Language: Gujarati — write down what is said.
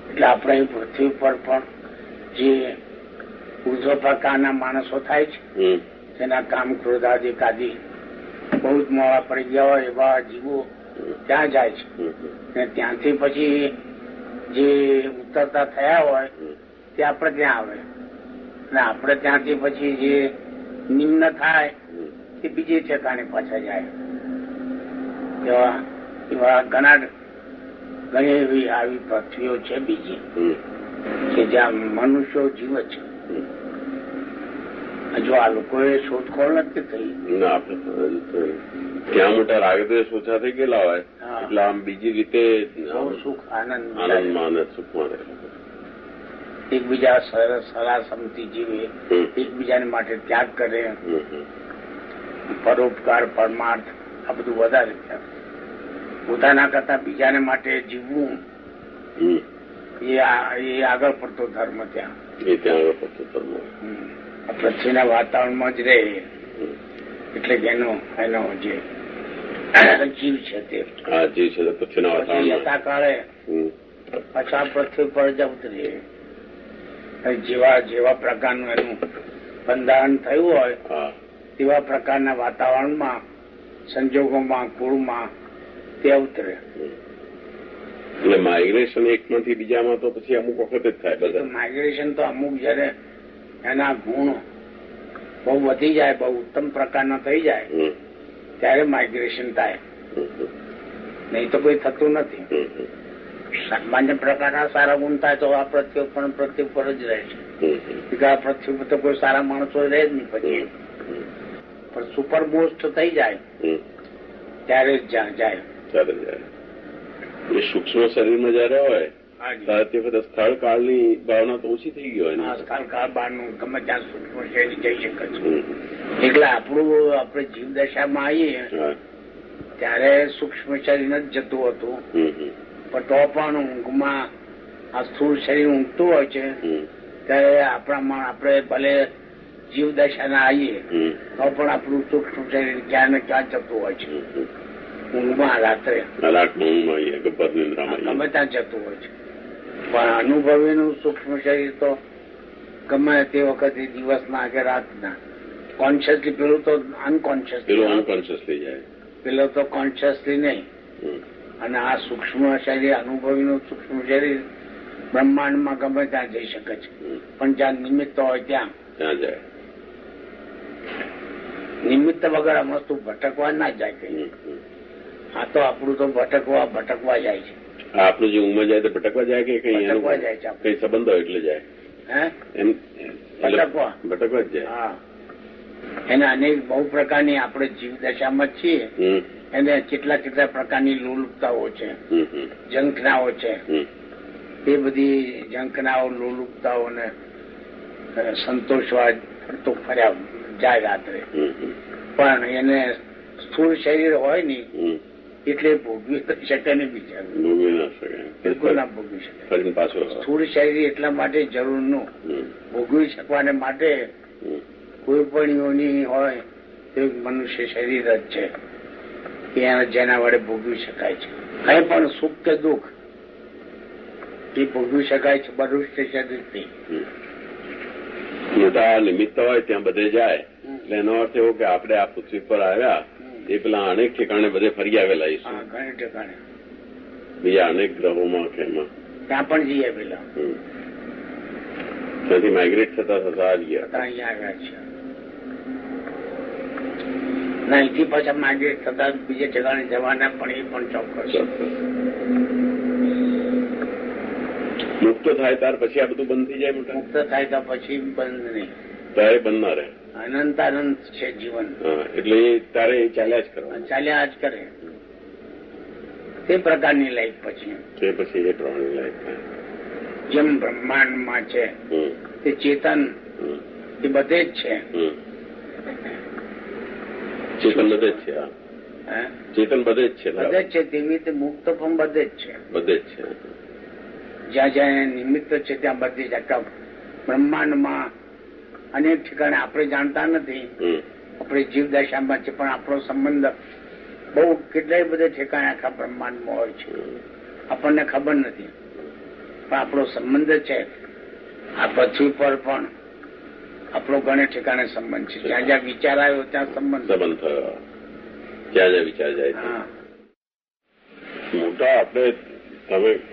એટલે આપણે પૃથ્વી પર પણ જે ઉર્ધ્વ પ્રકારના માણસો થાય છે, જેના કામ ક્રોધાદિક આદિ બહુ જ મોડા પડી ગયા હોય એવા જીવો ત્યાં જાય છે. ને ત્યાંથી પછી જે ઉતરતા થયા હોય તે આપણે ત્યાં આવે, અને આપણે ત્યાંથી પછી જે નિમ્ન થાય તે બીજે ઠેકાણે પાછા જાય. એવા ઘણી એવી આવી પૃથ્વીઓ છે બીજી કે જ્યાં મનુષ્યો જીવે છે. હજુ આ લોકોએ શોધખોળ નથી થઈ. ત્યાં મોટા રાગદ્વેષ ઓછા થઈ ગયેલા હોય એટલે આમ બીજી રીતે સુખ આનંદમાં સુખમાં રહે. એકબીજા સલાહ સમતી જીવે, એકબીજાને માટે ત્યાગ કરે, પરોપકાર પરમાર્થ આ બધું વધારે ત્યાગ. પોતાના કરતા બીજાને માટે જીવવું એ આગળ પડતો ધર્મ ત્યાં. આગળ પડતો ધર્મ પૃથ્વીના વાતાવરણમાં જ રહે એટલે એનો જે જીવ છે તે જીવ છે પૃથ્વીના વાતાવરણ કાળે પાછા પૃથ્વી પર જ ઉતરે. જેવા પ્રકારનું એનું બંધારણ થયું હોય તેવા પ્રકારના વાતાવરણમાં, સંજોગોમાં, કુળમાં તે ઉતરે. એટલે માઇગ્રેશન એકમાંથી બીજામાં તો પછી અમુક વખત જ થાય. બધા માઇગ્રેશન તો અમુક જયારે એના ગુણ બહુ વધી જાય, બહુ ઉત્તમ પ્રકારના થઈ જાય ત્યારે માઇગ્રેશન થાય, નહીં તો કોઈ થતું નથી. સામાન્ય પ્રકારના સારા ગુણ થાય તો આ પૃથ્વી પણ પૃથ્વી પર જ રહે છે. આ પૃથ્વી પર તો કોઈ સારા માણસો રહે જ નહીં પછી. પણ સુપર બોસ્ટ થઈ જાય ત્યારે જ જાય. એ સૂક્ષ્મ શરીરમાં જયારે હોય ત્યારે તે બધા સ્થળ કાળની ભાવના તો ઓછી થઈ ગઈ હોય. સ્થળ કાળ બહારનું ગમે ત્યાં સૂક્ષ્મ શરીર જઈ શકે છે. એટલે આપણે જીવદશામાં આવીએ ત્યારે સૂક્ષ્મ શરીર જ જતું હતું, પણ તો પણ ઊંઘમાં આ સ્થૂળ શરીર ઊંઘતું હોય છે ત્યારે આપણે ભલે જીવદશાના આવીએ તો પણ આપણું સૂક્ષ્મ શરીર ક્યાં ને ક્યાં જતું હોય છે. ઊંઘમાં રાત્રે ગમે ત્યાં જતું હોય છે. પણ અનુભવીનું સૂક્ષ્મ શરીર તો ગમે તે વખતે દિવસના કે રાતના કોન્શિયસલી, પેલું તો અનકોન્શિયસલી જાય, પેલો તો કોન્શિયસલી નહીં. અને આ સૂક્ષ્મ શરીર, અનુભવીનું સૂક્ષ્મ શરીર બ્રહ્માંડમાં ગમે ત્યાં જઈ શકે છે, પણ જ્યાં નિમિત્ત હોય ત્યાં જાય. નિમિત્ત વગર આ વસ્તુ ભટકવા ના જાય કઈ. આ તો આપણું તો ભટકવા જાય છે. આપણું જે ઊંઘમાં જાય તો ભટકવા જાય કે કઈ જાય છે, કઈ સંબંધ હોય એટલે જાય. એમ ભટકવા જ જાય. હા, એને અનેક બહુ પ્રકારની આપણે જીવદશામાં જ છીએ, એને કેટલા પ્રકારની લોલુપતાઓ છે, ઝંખનાઓ છે. એ બધી ઝંખનાઓ, લોલુપતાઓને સંતોષવા ફરતો ફર્યા જાય રાત્રે. પણ એને સ્થૂળ શરીર હોય ને એટલે ભોગવી શકે ને બીજા બિલકુલ ના ભોગવી શકે. સ્થૂળ શરીર એટલા માટે જરૂરનું ભોગવી શકવાને માટે કોઈ પણ યોની હોય તે મનુષ્ય શરીર જ છે જેના વડે ભોગવી શકાય છે. કઈ પણ સુખ કે દુઃખ એ ભોગવી શકાય છે મનુષ્ય શરીરથી. મોટા નિમિત્ત હોય ત્યાં બધે જાય એટલે એનો અર્થ એવો કે આપણે આ પૃથ્વી પર આવ્યા એ પેલા અનેક ઠેકાણે બધે ફરી આવેલા આવીશું. ઘણી ઠેકાણે બીજા અનેક ગ્રહોમાં કે એમાં ત્યાં પણ જઈએ પેલા ત્યાંથી માઇગ્રેટ થતા અહીંયા આવ્યા છે. અહીંથી પાછા માઇગ્રેટ થતા બીજે ઠેકાણે જવાના પણ એ પણ ચોક્કસ. મુક્ત થાય ત્યાર પછી આ બધું બંધ થઈ જાય. મોટા મુક્ત થાય તો પછી બંધ નહીં, ત્યારે બંધ ના રહે. અનંતાનંત છે જીવન. એટલે તારે ચાલ્યા જ કરવા, ચાલ્યા જ કરે તે પ્રકારની લાઈફ. પછી એ પ્રમાણની લાઈફ જેમ બ્રહ્માંડમાં છે તે ચેતન એ બધે જ છે. ચેતન બધે જ છે. ચેતન બધે જ છે. બધે જ છે. તેવી રીતે મુક્ત પણ બધે જ છે. બધે જ છે. જ્યાં જ્યાં નિમિત્ત છે ત્યાં બધી જ બ્રહ્માંડમાં અનેક ઠેકાણે આપણે જાણતા નથી. આપણે જીવદશામાં છે પણ આપણો સંબંધ બહુ કેટલાય બધા ઠેકાણે આખા બ્રહ્માંડમાં હોય છે, આપણને ખબર નથી. પણ આપણો સંબંધ છે આ પૃથ્વી પર પણ આપણો ઘણે ઠેકાણે સંબંધ છે. જ્યાં જ્યાં વિચાર આવ્યો ત્યાં સંબંધ થયો, જ્યાં જ્યાં વિચાર જાય મોટા આપણે તમે